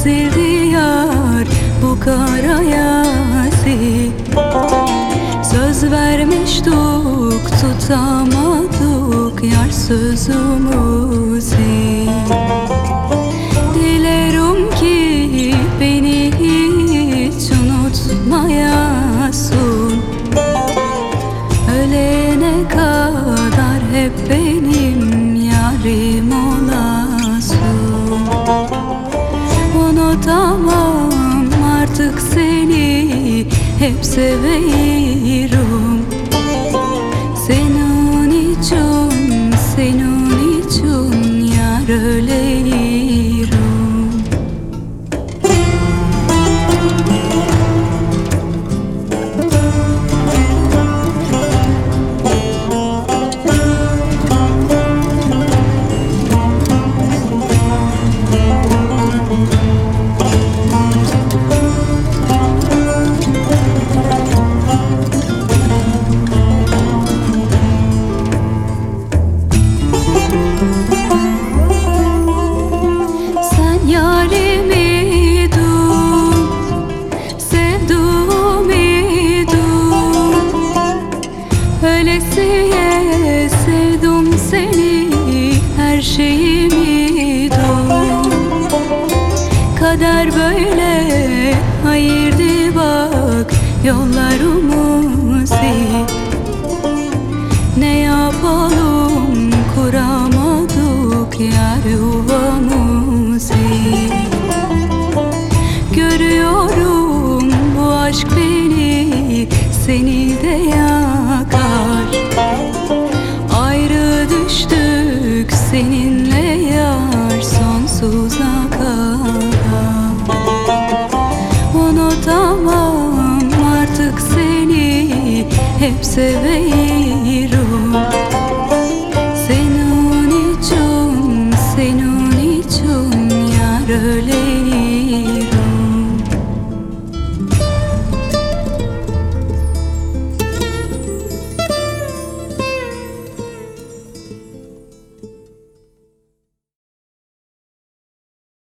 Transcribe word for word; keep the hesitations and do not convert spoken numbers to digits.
sildi yar bu kara yazi. Söz vermiştik tutamadık yar sözümüzü. Dilerim ki beni hiç unutmayasın, ölene kadar hep benim yarim olasın. Unutamam artık seni, hep seviyorum. Senin için, senin için yar öleyim. Ölesiye sevdim seni, her şeyimdi. Kader böyle ayırdı bak yollarımızı. Ne yapalım, kuramadık yar yuvamızı. Görüyorum bu aşk beni, seni de yakar. Ayrı düştük seninle yar sonsuza kadar. Unutamam artık seni, hep seviyorum. Senin için, senin için yar öleyim.